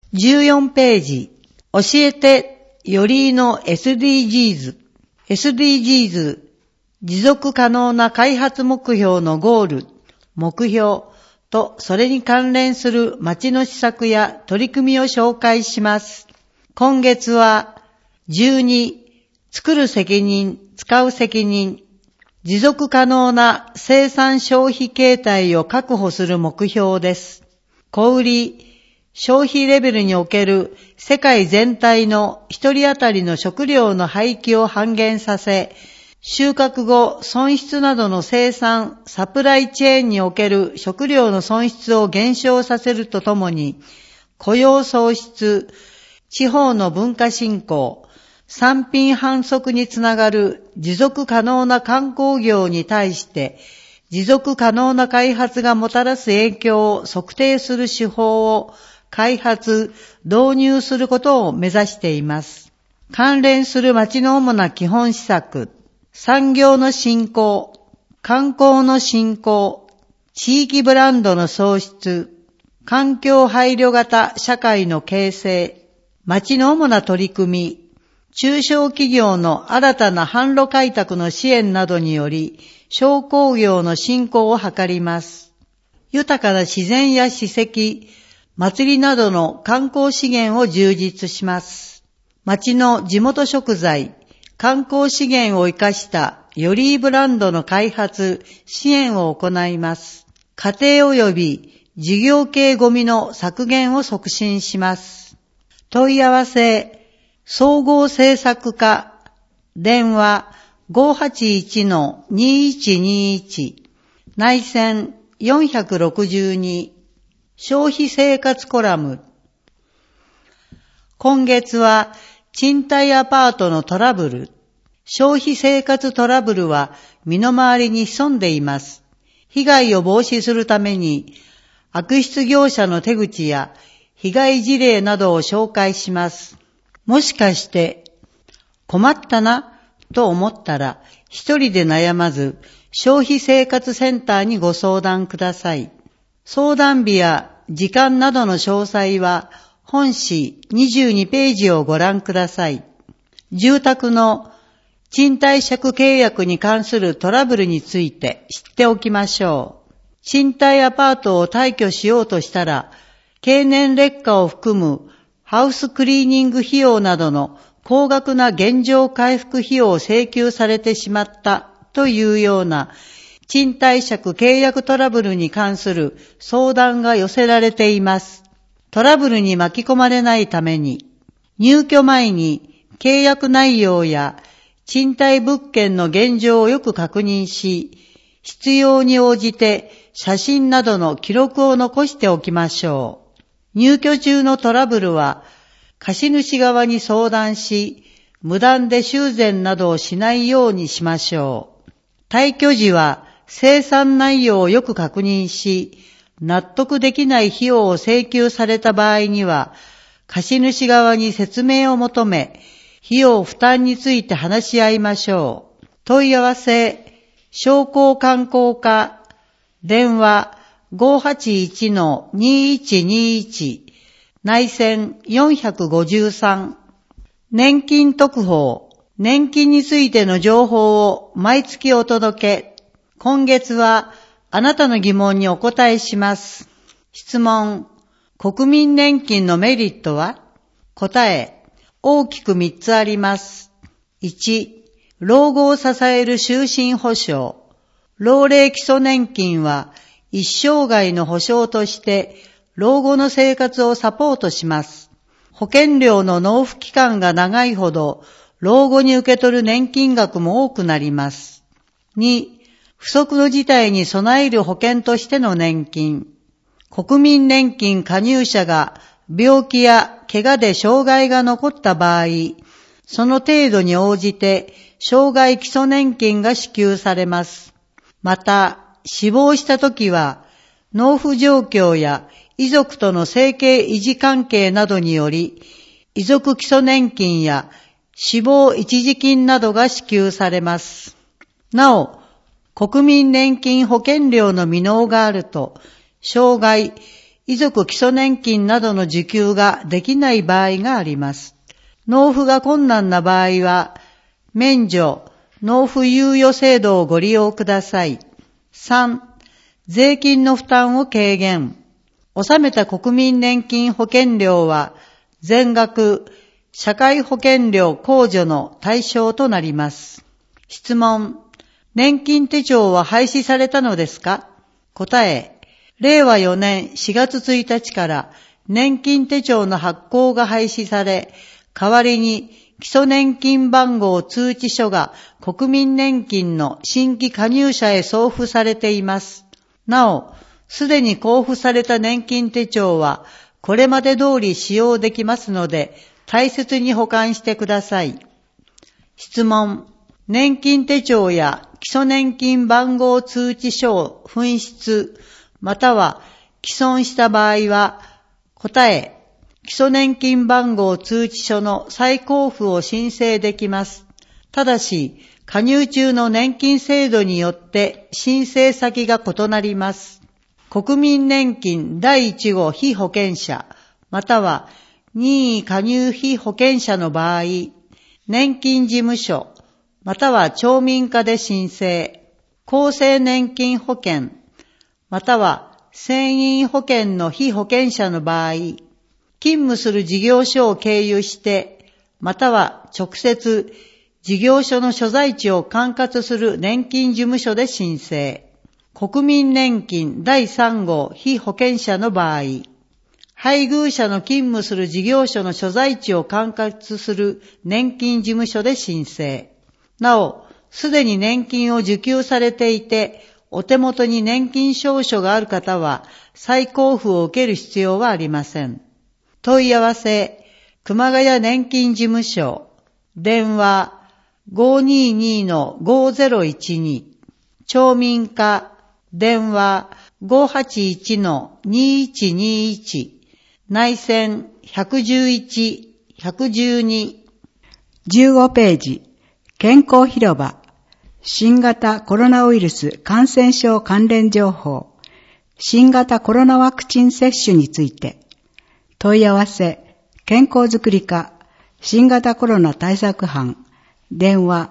14ページ、教えてよりの SDGs、持続可能な開発目標のゴール、目標とそれに関連する町の施策や取り組みを紹介します。今月は12、作る責任、使う責任、持続可能な生産消費形態を確保する目標です。小売、消費レベルにおける世界全体の一人当たりの食料の廃棄を半減させ、収穫後損失などの生産、サプライチェーンにおける食料の損失を減少させるとともに、雇用創出、地方の文化振興、産品販促につながる持続可能な観光業に対して、持続可能な開発がもたらす影響を測定する手法を開発、導入することを目指しています。関連する町の主な基本施策、産業の振興、観光の振興、地域ブランドの創出、環境配慮型社会の形成、町の主な取り組み、中小企業の新たな販路開拓の支援などにより、商工業の振興を図ります。豊かな自然や史跡、祭りなどの観光資源を充実します。町の地元食材、観光資源を生かしたよりブランドの開発、支援を行います。家庭及び事業系ゴミの削減を促進します。問い合わせ、総合政策課、電話 581-2121、内線462、消費生活コラム。今月は賃貸アパートのトラブル、消費生活トラブルは身の回りに潜んでいます。被害を防止するために悪質業者の手口や被害事例などを紹介します。もしかして困ったなと思ったら一人で悩まず消費生活センターにご相談ください。相談日や時間などの詳細は本誌22ページをご覧ください。住宅の賃貸借契約に関するトラブルについて知っておきましょう。賃貸アパートを退去しようとしたら経年劣化を含むハウスクリーニング費用などの高額な原状回復費用を請求されてしまったというような賃貸借契約トラブルに関する相談が寄せられています。トラブルに巻き込まれないために入居前に契約内容や賃貸物件の現状をよく確認し、必要に応じて写真などの記録を残しておきましょう。入居中のトラブルは貸主側に相談し、無断で修繕などをしないようにしましょう。退去時は清算内容をよく確認し、納得できない費用を請求された場合には、貸主側に説明を求め、費用負担について話し合いましょう。問い合わせ、商工観光課、電話 581-2121、内線453、年金特報、年金についての情報を毎月お届け。今月はあなたの疑問にお答えします。質問、国民年金のメリットは？答え、大きく3つあります。1、老後を支える終身保障。老齢基礎年金は一生涯の保障として老後の生活をサポートします。保険料の納付期間が長いほど老後に受け取る年金額も多くなります。2、不測の事態に備える保険としての年金。国民年金加入者が病気や怪我で障害が残った場合、その程度に応じて障害基礎年金が支給されます。また、死亡したときは、納付状況や遺族との生計維持関係などにより、遺族基礎年金や死亡一時金などが支給されます。なお、国民年金保険料の未納があると、障害、 遺族基礎年金などの受給ができない場合があります。納付が困難な場合は、免除、納付猶予制度をご利用ください。3、税金の負担を軽減。納めた国民年金保険料は、全額、社会保険料控除の対象となります。質問、年金手帳は廃止されたのですか？答え、令和4年4月1日から年金手帳の発行が廃止され、代わりに基礎年金番号通知書が国民年金の新規加入者へ送付されています。なお、すでに交付された年金手帳はこれまで通り使用できますので、大切に保管してください。質問、年金手帳や基礎年金番号通知書を紛失、または毀損した場合は、答え、基礎年金番号通知書の再交付を申請できます。ただし、加入中の年金制度によって申請先が異なります。国民年金第1号被保険者、または任意加入被保険者の場合、年金事務所、または町民課で申請、厚生年金保険、または船員保険の被保険者の場合、勤務する事業所を経由して、または直接事業所の所在地を管轄する年金事務所で申請、国民年金第3号被保険者の場合、配偶者の勤務する事業所の所在地を管轄する年金事務所で申請。なお、すでに年金を受給されていて、お手元に年金証書がある方は、再交付を受ける必要はありません。問い合わせ、熊谷年金事務所、電話 522-5012、町民課、電話 581-2121、内線111、112。 15ページ、健康広場、新型コロナウイルス感染症関連情報、新型コロナワクチン接種について、問い合わせ、健康づくり課、新型コロナ対策班、電話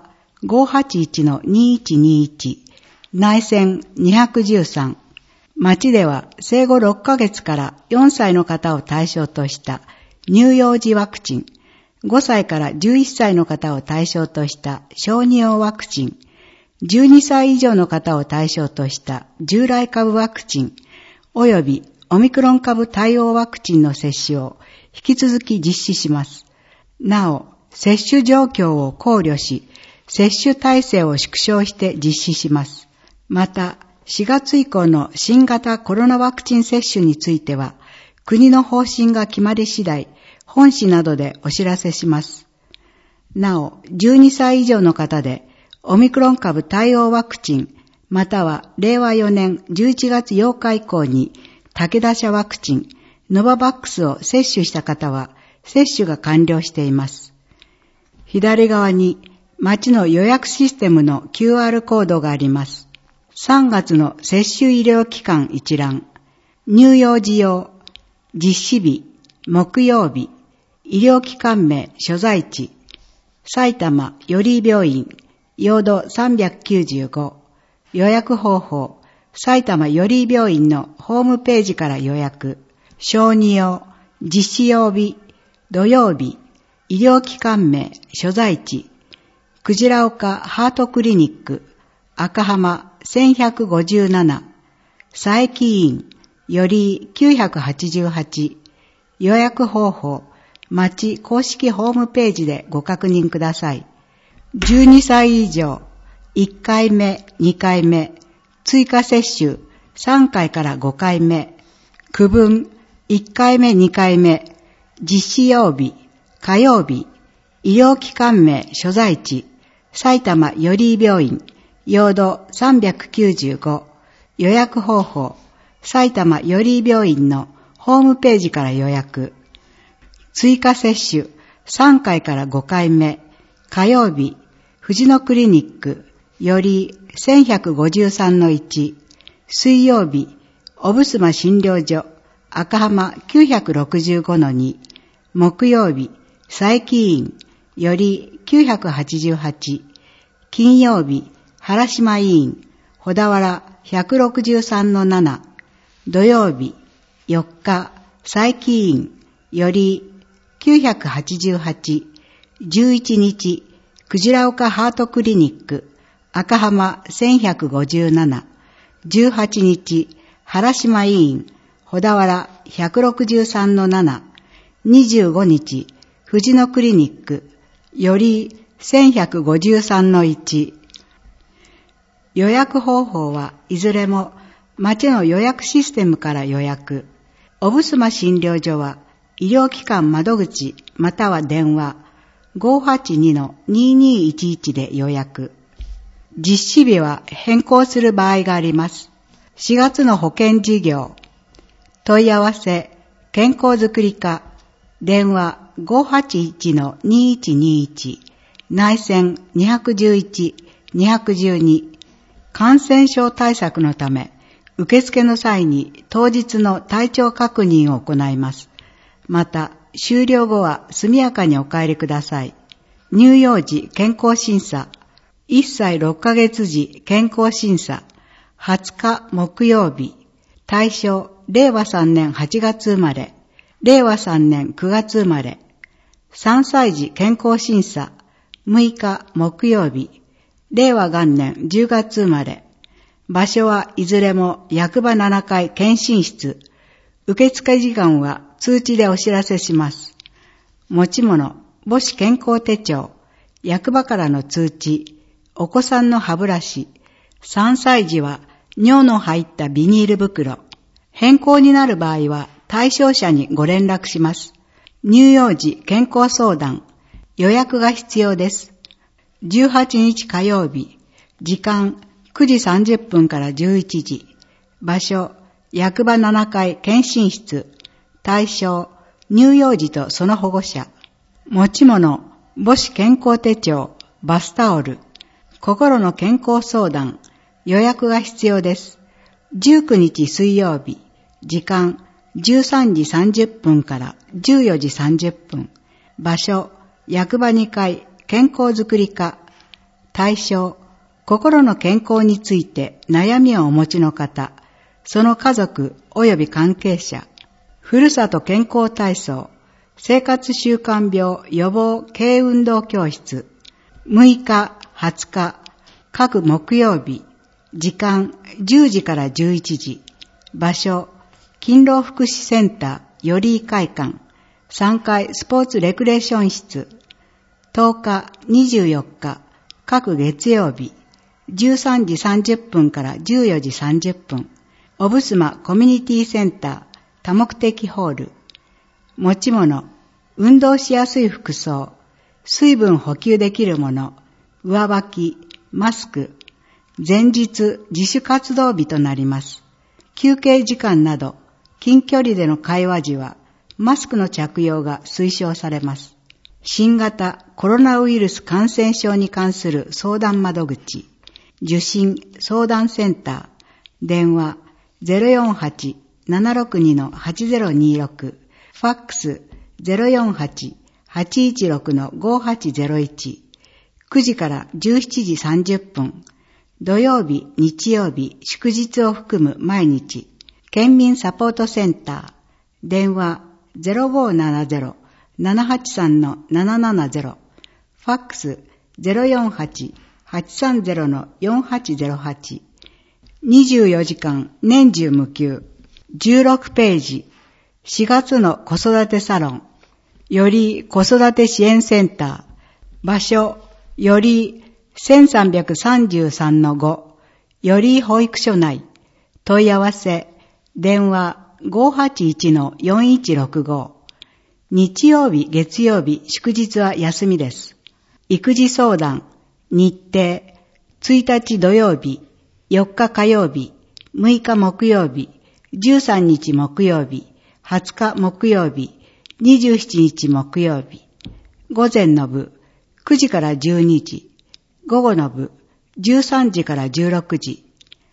581-2121、内線213。町では生後6ヶ月から4歳の方を対象とした乳幼児ワクチン、5歳から11歳の方を対象とした小児用ワクチン、12歳以上の方を対象とした従来株ワクチン、およびオミクロン株対応ワクチンの接種を引き続き実施します。なお、接種状況を考慮し、接種体制を縮小して実施します。また、4月以降の新型コロナワクチン接種については、国の方針が決まり次第、本誌などでお知らせします。なお、12歳以上の方で、オミクロン株対応ワクチン、または令和4年11月8日以降に武田社ワクチン、ノババックスを接種した方は接種が完了しています。左側に町の予約システムの QR コードがあります。3月の接種医療機関一覧、乳幼児用、実施日、木曜日、医療機関名所在地、埼玉寄居病院、ヨード395、予約方法、埼玉寄居病院のホームページから予約、小児用、実施曜日、土曜日、医療機関名所在地、くじら丘ハートクリニック、赤浜1157、佐伯院、より988、予約方法、町公式ホームページでご確認ください。12歳以上、1回目、2回目、追加接種、3回から5回目、区分、1回目、2回目、実施曜日、火曜日、医療機関名所在地、埼玉寄居病院、ヨード395、予約方法、埼玉寄居病院のホームページから予約、追加接種、3回から5回目、火曜日、藤野クリニック、より1153-1、水曜日、小布須診療所、 赤浜965-2、木曜日、佐伯院より988、金曜日、原島医院、小田原163-7、土曜日、4日、佐伯院より988、11日、くじら岡ハートクリニック、赤浜1157、18日、原島医院、小田原163-7、25日、藤野クリニック、より1153-1。予約方法はいずれも町の予約システムから予約。おぶすま診療所は医療機関窓口または電話 582-2211 で予約。実施日は変更する場合があります。4月の保険事業。問い合わせ、健康づくり課、電話 581-2121、内線211-212。感染症対策のため、受付の際に当日の体調確認を行います。また、終了後は速やかにお帰りください。乳幼児健康審査、1歳6ヶ月時健康審査、20日木曜日、対象、令和3年8月生まれ、令和3年9月生まれ、3歳児健康審査、6日木曜日、令和元年10月生まれ、場所はいずれも役場7階検診室、受付時間は通知でお知らせします。持ち物、母子健康手帳、役場からの通知、お子さんの歯ブラシ、3歳児は尿の入ったビニール袋、変更になる場合は対象者にご連絡します。乳幼児健康相談、予約が必要です。18日火曜日、時間9時30分から11時、場所、役場7階検診室、対象、乳幼児とその保護者、持ち物、母子健康手帳、バスタオル、心の健康相談、予約が必要です。19日水曜日、時間13時30分から14時30分、場所、役場2階健康づくり課、対象、心の健康について悩みをお持ちの方、その家族及び関係者、ふるさと健康体操、生活習慣病予防軽運動教室、6日、20日、各木曜日、時間10時から11時、場所、勤労福祉センター、より会館、3階スポーツレクレーション室、10日、24日、各月曜日、13時30分から14時30分、おぶすまコミュニティセンター、多目的ホール、持ち物、運動しやすい服装、水分補給できるもの、上履き、マスク、前日自主活動日となります。休憩時間など、近距離での会話時は、マスクの着用が推奨されます。新型コロナウイルス感染症に関する相談窓口、受診相談センター、電話 048-762-8026、ファックス 048-816-5801、9時から17時30分、土曜日、日曜日、祝日を含む毎日、県民サポートセンター、電話 0570-783-770、ファックス 048-830-4808、24時間年中無休、16ページ、4月の子育てサロン、より子育て支援センター、場所、より1333-5、より保育所内、問い合わせ、電話 581-4165、日曜日、月曜日、祝日は休みです。育児相談、日程、1日土曜日、4日火曜日、6日木曜日、13日木曜日、20日木曜日、27日木曜日、午前の部、9時から12時、午後の部、13時から16時、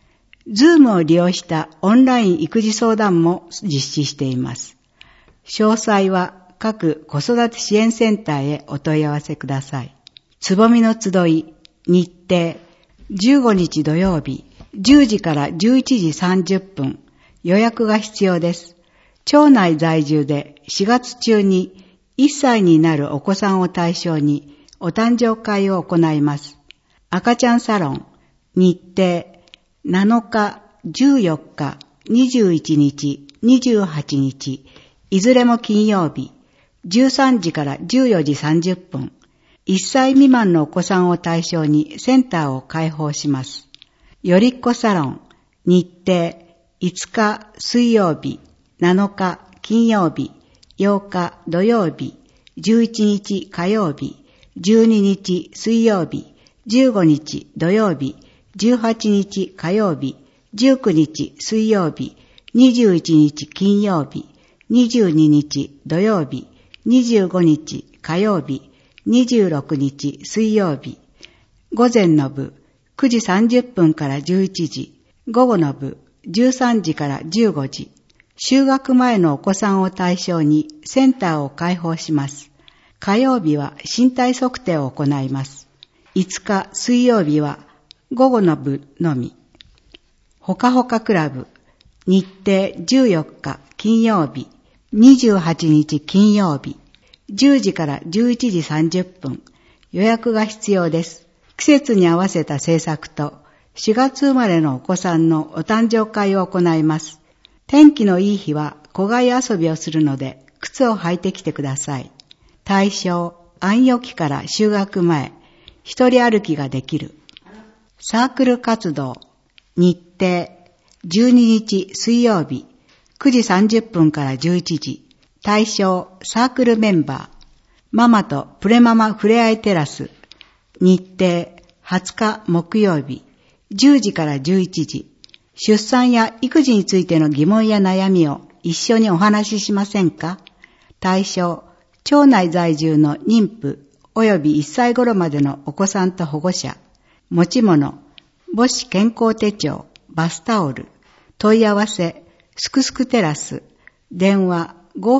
ズームを利用したオンライン育児相談も実施しています。詳細は各子育て支援センターへお問い合わせください。つぼみの集い、日程、15日土曜日、10時から11時30分、予約が必要です。町内在住で4月中に1歳になるお子さんを対象にお誕生会を行います。赤ちゃんサロン、日程、7日、14日、21日、28日、いずれも金曜日、13時から14時30分、1歳未満のお子さんを対象にセンターを開放します。よりっこサロン、日程、5日水曜日、7日金曜日、8日土曜日、11日火曜日、12日水曜日、15日土曜日、18日火曜日、19日水曜日、21日金曜日、22日土曜日、25日火曜日、26日水曜日。午前の部9時30分から11時、午後の部13時から15時。就学前のお子さんを対象にセンターを開放します。火曜日は身体測定を行います。5日水曜日は午後の部のみ。ほかほかクラブ、日程14日金曜日、28日金曜日、10時から11時30分、予約が必要です。季節に合わせた制作と4月生まれのお子さんのお誕生会を行います。天気のいい日は戸外遊びをするので靴を履いてきてください。対象、安養期から就学前、一人歩きができる。サークル活動、日程、12日水曜日、9時30分から11時。対象、サークルメンバー。ママとプレママふれあいテラス。日程、20日木曜日、10時から11時。出産や育児についての疑問や悩みを一緒にお話ししませんか？対象、町内在住の妊婦及び1歳頃までのお子さんと保護者。持ち物、母子健康手帳、バスタオル。問い合わせ、すくすくテラス。電話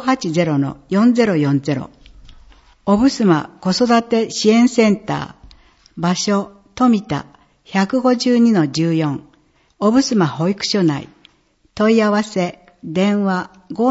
580-4040。おぶすま子育て支援センター。場所、富田 152-14。おぶすま保育所内。問い合わせ、電話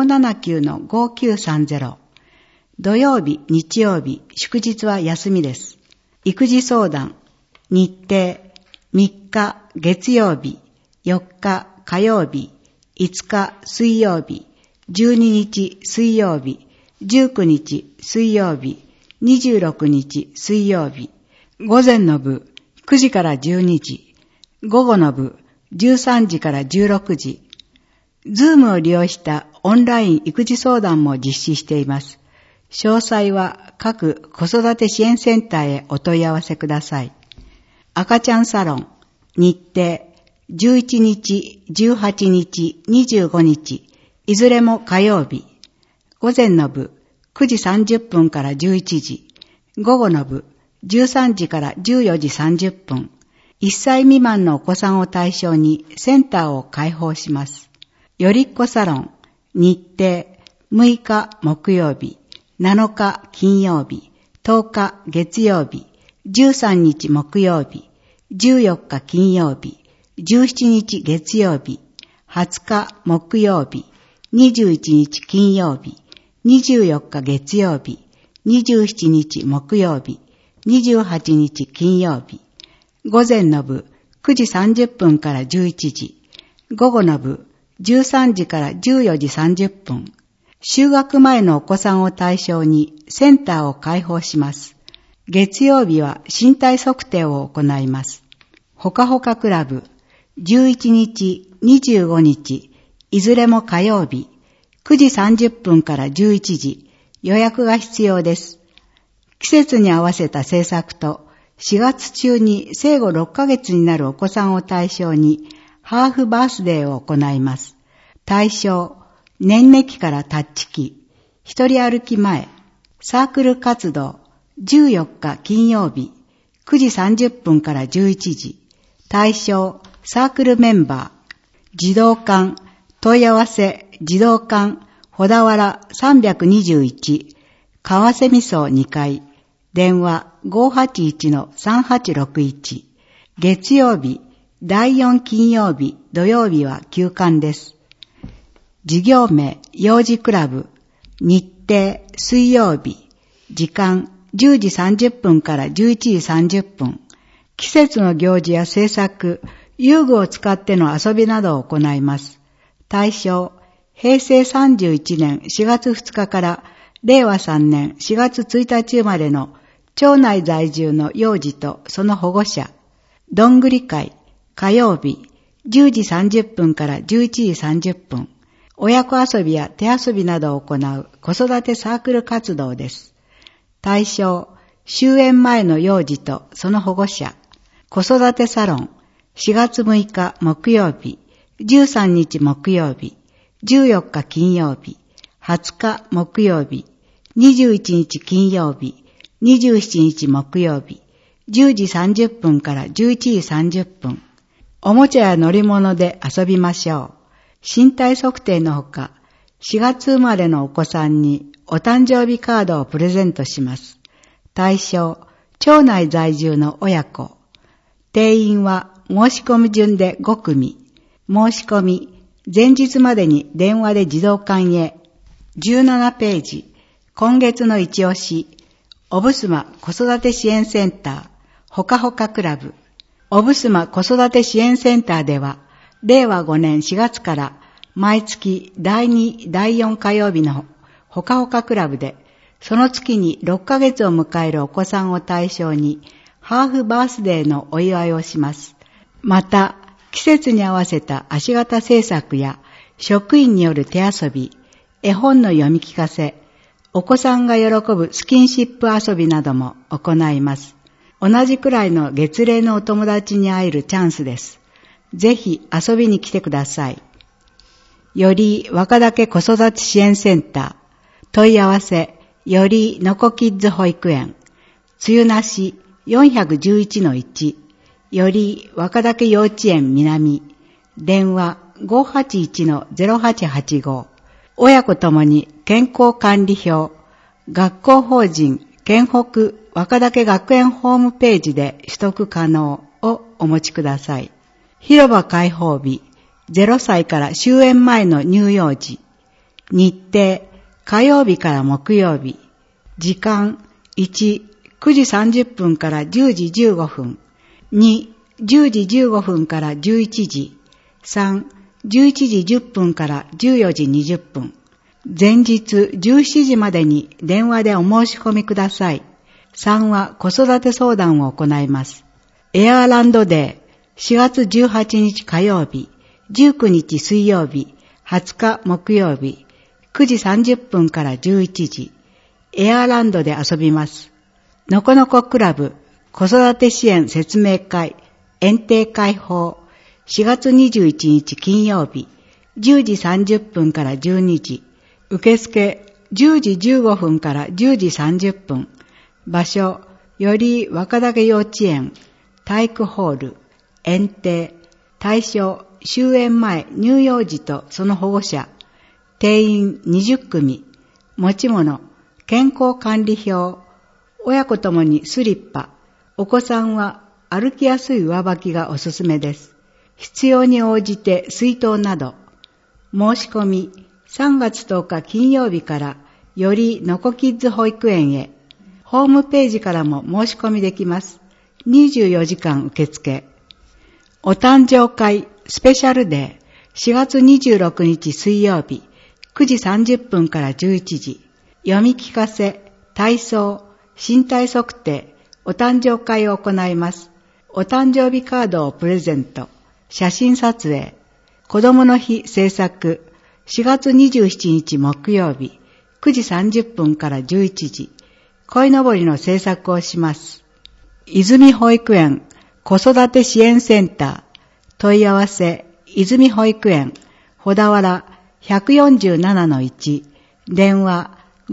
579-5930。土曜日、日曜日、祝日は休みです。育児相談、日程、3日月曜日、4日火曜日、5日水曜日、12日水曜日、19日水曜日、26日水曜日。午前の部9時から12時、午後の部13時から16時。ズームを利用したオンライン育児相談も実施しています。詳細は各子育て支援センターへお問い合わせください。赤ちゃんサロン、日程、11日、18日、25日、いずれも火曜日。午前の部9時30分から11時、午後の部13時から14時30分。1歳未満のお子さんを対象にセンターを開放します。よりっこサロン、日程、6日木曜日、7日金曜日、10日月曜日、13日木曜日、14日金曜日、17日月曜日、20日木曜日、21日金曜日、24日月曜日、27日木曜日、28日金曜日。午前の部9時30分から11時、午後の部13時から14時30分。就学前のお子さんを対象にセンターを開放します。月曜日は身体測定を行います。ほかほかクラブ、11日、25日、いずれも火曜日、9時30分から11時、予約が必要です。季節に合わせた制作と、4月中に生後6ヶ月になるお子さんを対象に、ハーフバースデーを行います。対象、年齢期からタッチ期、一人歩き前、サークル活動、14日金曜日、9時30分から11時。対象、サークルメンバ児童館、問い合わせ、児童館、小田原321、川瀬味噌2階、電話 581-3861、月曜日、第4金曜日、土曜日は休館です。事業名、幼児クラブ、日程、水曜日、時間、10時30分から11時30分、季節の行事や制作、遊具を使っての遊びなどを行います。対象、平成31年4月2日から令和3年4月1日生まれの町内在住の幼児とその保護者。どんぐり会、火曜日、10時30分から11時30分。親子遊びや手遊びなどを行う子育てサークル活動です。対象、終園前の幼児とその保護者。子育てサロン、4月6日木曜日、13日木曜日、14日金曜日、20日木曜日、21日金曜日、27日木曜日、10時30分から11時30分。おもちゃや乗り物で遊びましょう。身体測定のほか、4月生まれのお子さんにお誕生日カードをプレゼントします。対象、町内在住の親子。定員は申し込み順で5組。申し込み、前日までに電話で児童館へ。17ページ、今月の一押し、おぶすま子育て支援センター、ほかほかクラブ。おぶすま子育て支援センターでは、令和5年4月から毎月第2、第4火曜日のほかほかクラブで、その月に6ヶ月を迎えるお子さんを対象に、ハーフバースデーのお祝いをします。また、季節に合わせた足型制作や職員による手遊び、絵本の読み聞かせ、お子さんが喜ぶスキンシップ遊びなども行います。同じくらいの月齢のお友達に会えるチャンスです。ぜひ遊びに来てください。より若竹子育て支援センター、問い合わせ、よりのこキッズ保育園、梅雨なし 411-1、より若竹幼稚園南、電話 581-0885、親子ともに健康管理表、学校法人県北若竹学園ホームページで取得可能をお持ちください。広場開放日、0歳から終園前の乳幼児。日程、火曜日から木曜日。時間、1、9時30分から10時15分。2、10時15分から11時。3、11時10分から14時20分。前日17時までに電話でお申し込みください。3は子育て相談を行います。エアーランドデー、4月18日火曜日、19日水曜日、20日木曜日、9時30分から11時、エアーランドで遊びます。のこのこクラブ、子育て支援説明会、園庭開放、4月21日金曜日、10時30分から12時、受付10時15分から10時30分、場所、より若竹幼稚園、体育ホール、園庭、対象、終園前乳幼児とその保護者、定員20組、持ち物、健康管理表、親子ともにスリッパ、お子さんは歩きやすい上履きがおすすめです。必要に応じて水筒など、申し込み3月10日金曜日からよりのこキッズ保育園へ、ホームページからも申し込みできます。24時間受付。お誕生会スペシャルデー、4月26日水曜日、9時30分から11時、読み聞かせ、体操、身体測定、お誕生会を行います。お誕生日カードをプレゼント、写真撮影、子供の日制作、4月27日木曜日、9時30分から11時、鯉のぼりの制作をします。泉保育園子育て支援センター、問い合わせ、泉保育園、小田原 147-1、電話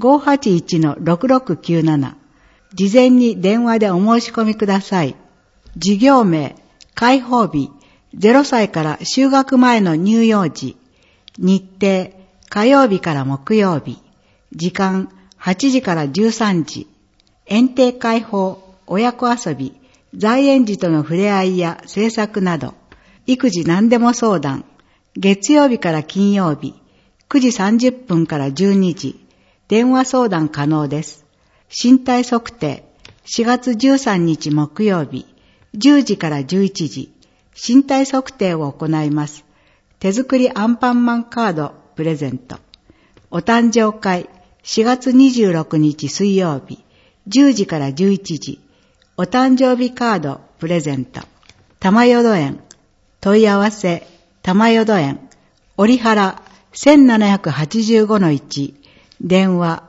581-6697、事前に電話でお申し込みください。事業名、開放日、 0歳から就学前の乳幼児。日程、火曜日から木曜日。時間、8時から13時。園庭開放、親子遊び、在園児との触れ合いや制作など、育児何でも相談。月曜日から金曜日、9時30分から12時。電話相談可能です。身体測定、4月13日木曜日、10時から11時。身体測定を行います。手作りアンパンマンカードプレゼント。お誕生会、4月26日水曜日、10時から11時。お誕生日カードプレゼント。玉淀園。問い合わせ、玉淀園。折原 1785-1。電話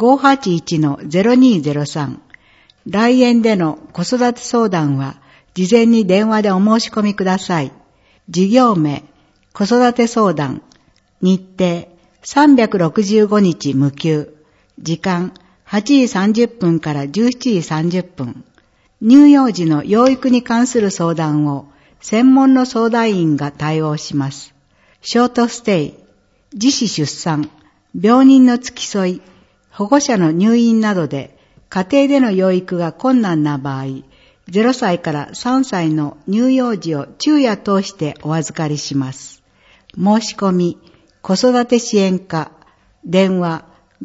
581-0203。来園での子育て相談は、事前に電話でお申し込みください。事業名、子育て相談。日程、365日無休。時間、8時30分から17時30分。乳幼児の養育に関する相談を専門の相談員が対応します。ショートステイ、自死出産、病人の付き添い、保護者の入院などで家庭での養育が困難な場合、0歳から3歳の乳幼児を昼夜通してお預かりします。申し込み、子育て支援課、電話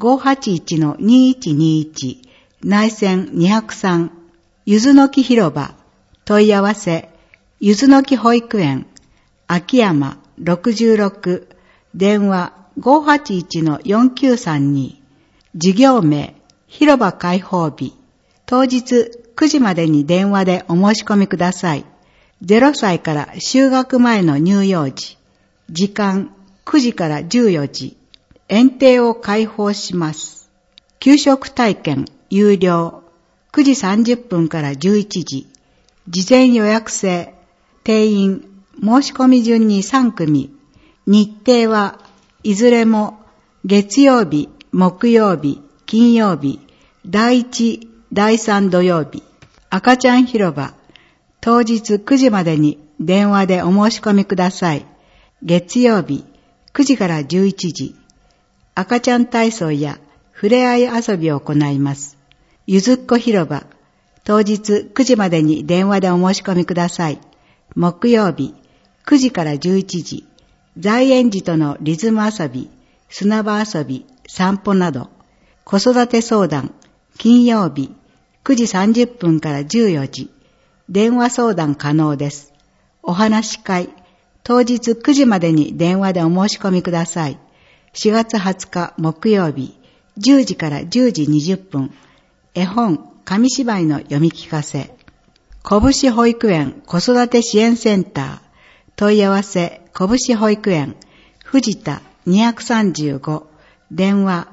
581-2121、内線203、ゆずの木広場、問い合わせ、ゆずの木保育園、秋山66、電話 581-4932、事業名、広場開放日、当日9時までに電話でお申し込みください。0歳から就学前の乳幼児、時間9時から14時、園庭を開放します。給食体験有料、9時30分から11時、事前予約制、定員、申し込み順に3組、日程はいずれも月曜日、木曜日、金曜日、第1、第3土曜日、赤ちゃん広場、当日9時までに電話でお申し込みください。月曜日、9時から11時、赤ちゃん体操や触れ合い遊びを行います。ゆずっこ広場、当日9時までに電話でお申し込みください。木曜日、9時から11時、在園児とのリズム遊び、砂場遊び、散歩など、子育て相談、金曜日、9時30分から14時、電話相談可能です。お話し会、当日9時までに電話でお申し込みください。4月20日木曜日、10時から10時20分、絵本、紙芝居の読み聞かせ。拳保育園子育て支援センター。問い合わせ、拳保育園、藤田235、電話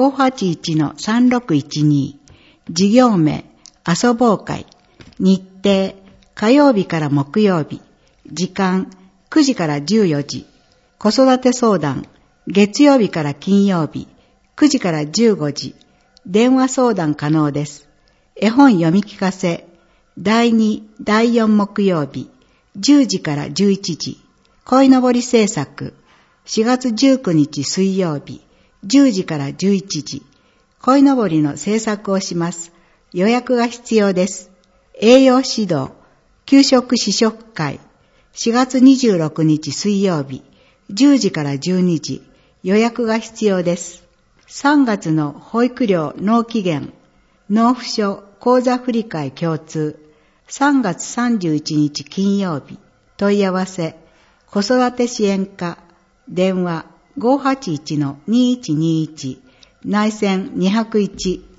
581-3612。事業名、遊ぼう会。日程、火曜日から木曜日。時間、9時から14時。子育て相談、月曜日から金曜日。9時から15時。電話相談可能です。絵本読み聞かせ、第2、第4木曜日、10時から11時。鯉のぼり制作、4月19日水曜日、10時から11時。鯉のぼりの制作をします。予約が必要です。栄養指導、給食試食会、4月26日水曜日、10時から12時。予約が必要です。3月の保育料納期限、納付書口座振替共通、3月31日金曜日、問い合わせ、子育て支援課、電話 581-2121、内線201、